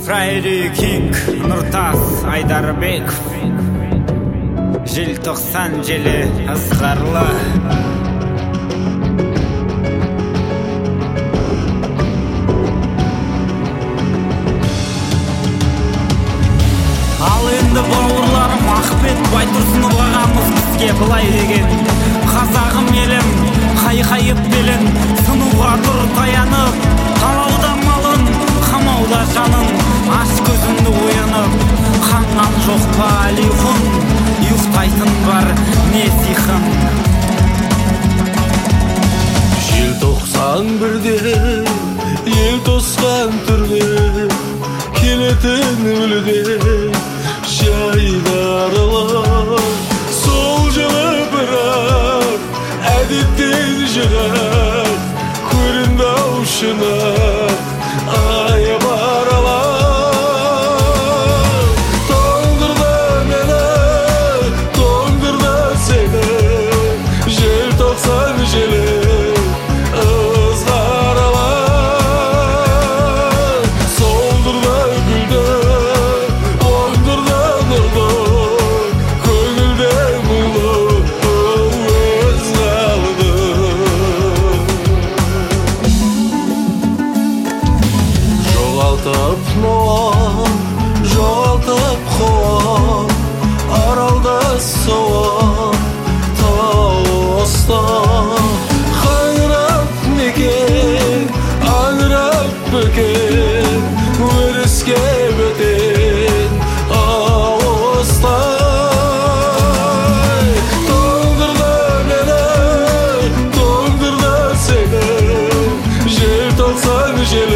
Фрайри Кинг, Нұртас Айдарбеков. Желтоқсан желі ызғарлы. Ал енді бауырларым Ахмет Байтұрсынов ағамыз бізге былай деген: қазағым елім, қайқайып белін, сынуға тұр таянып, талауда малын, қамауда жанын, аш көзіңді оянып, қанған жоқ па әлиқұн, ұйықтайтын бар не сиқын. Желтоқсан бірде ел тосқан түрде келетін мүлде жайдарылы. Сол жылы бірақ әдеттен жығып көрінді аушына ай барала. Тоңдырды мені, тоңдырды сені, желтоқсан желі ызғарала. Солдырды гүлді, оңдырды нұрлы, көңілде мұңлы өз қалды. Жоғалтып ноғам, жоғалтып қоғам, аралда соғам, тауыстан. Қаңырап мекен, аңырап бөкен, өріске бөтен ауыстай. Тоңдырды мені, тоңдырды сені, желтоқсан желі